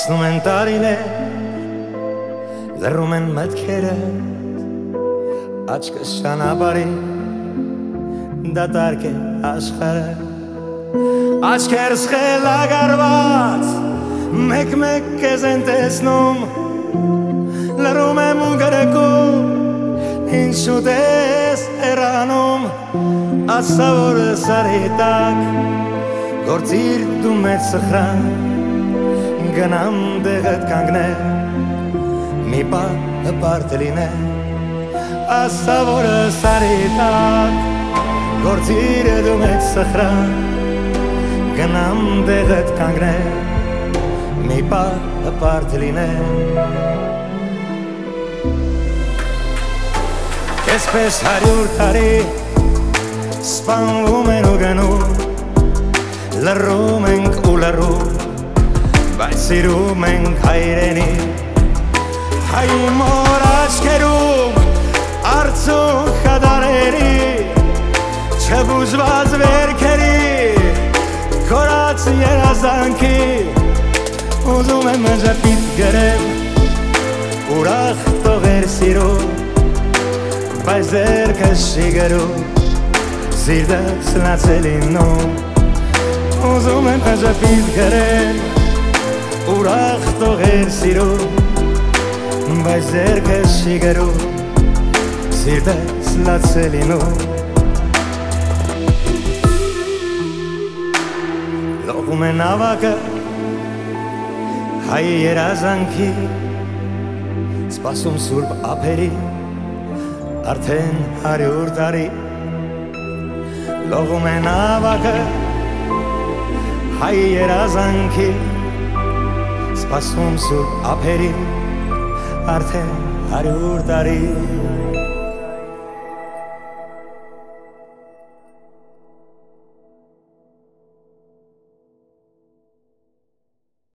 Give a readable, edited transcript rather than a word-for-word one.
Անցնում են տարիներ, լռում են մտքերը, աչքս ճանապարհի, դատարկ է աշխարհը, աչքերս խելագարված, մեկ-մեկ քեզ են տեսնում, լռում եմ ու գրկում, ինչու դես հեռանում, ասա որ սարի տակ, գործիր դու մեր սխրան, գնամ դեղդ կանգնել, մի պահ հպարտ լինել, ասա որ սարի տակ, գործիր դու մեր սխրան, գնամ դեղդ կանգնել, մի պահ հպարտ լինել։ Այսպես 100 տարի սպանվում են ու գնում, լռում ենք ու լռում, բայց սիրում ենք հայրենի, հայի մոր աչքերում արցունք խդարերի, չբուժված վերքերի, կորած երազանքի, ուզում եմ ժպիտ գրել, ուրախ տողեր սիրում, բայց ձեռքս չի գրում, սիրտս լացել լինում, ուզում եմ ժպիտ գրել, ուրախ տողեր սիրում, բայց ձեռքս չի գրում, սիրտս լացել լինում։ Լողում են ավակը հայ երազանքի, սպասում սուրբ ափերի, արդեն 100 տարի, լողում են ավակը հայ երազանքի, սպասում սուրբ ափերի, արդեն 100 տարի